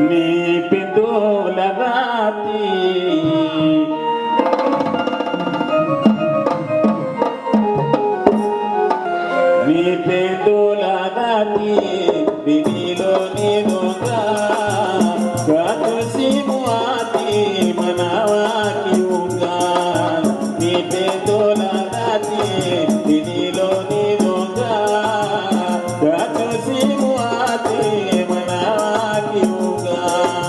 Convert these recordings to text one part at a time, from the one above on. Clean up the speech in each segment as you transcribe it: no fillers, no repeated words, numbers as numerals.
ni pendo la dhati, ni pendo la dhati lililonidonga katu simuati manawa kiunga. Ni pendo la dhati lililonidonga katu simuati manawa kiunga.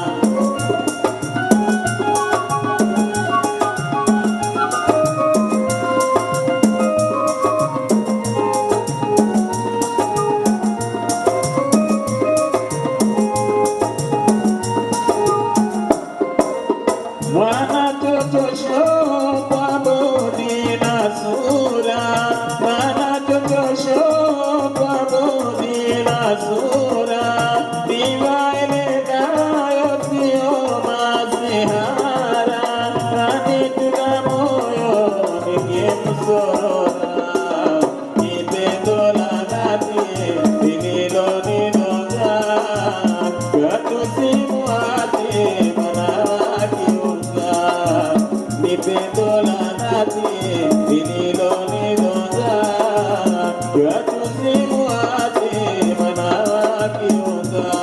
Mwana toto sho kwa bodi na sura, mwana toto sho kwa bodi na sura, diva eleza yosio masihara, anituga moyo nikimsorora. Ni pendo la dhati lililonidonga katu simuati manawa kiunga. Ni pendo la dhati lililonidonga katu simuati manawa kiunga.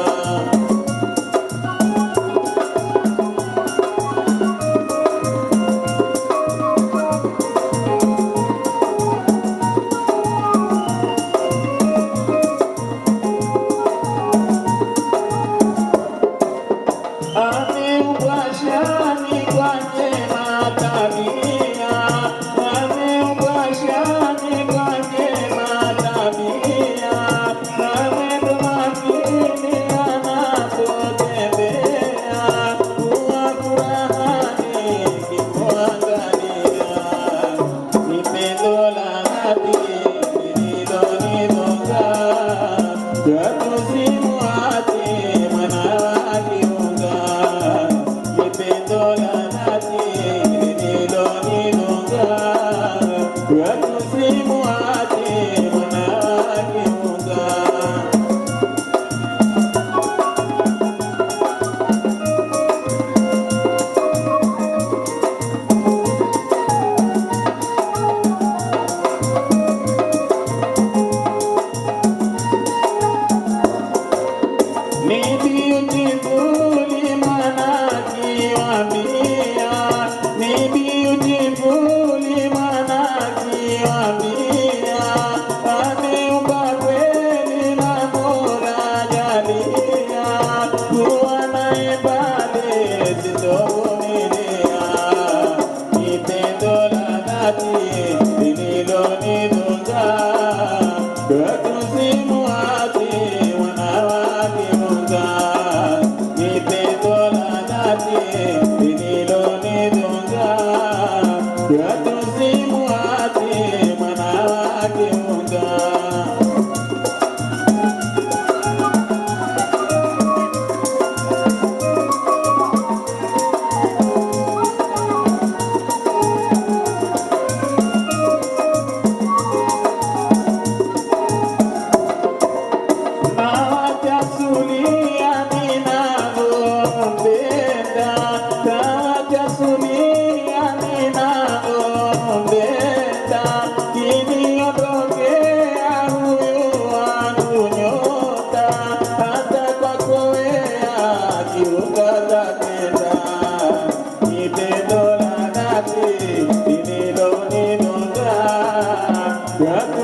Ameubashani kwenye matabia, ameubashani kwenye matabia, amendo makini anapotembea, kuwa furahani kimwangalia. Ni pendo la dhati lililonidonga katu simuati manawa kiunga. Ni pendo la dhati lililonidonga katu simuati manawa kiunga. Ni beautiful manakiwambia, ni beautiful manakiwambia, ameumba kweli na Mola jalia, kuwa naye pale sitovumilia. Ni pendo la dhati lililonidonga katu simuati manawa kiunga. Ni pendo la dhati lililonidonga katu simuati manawa kiunga. Nawajasulia ninavyompenda, nawajasulia ninavyompenda, kiniondokea huyu wangu nyota, hata kwako wewe akiruka zapenda. Ni pendo la dhati lililonidonga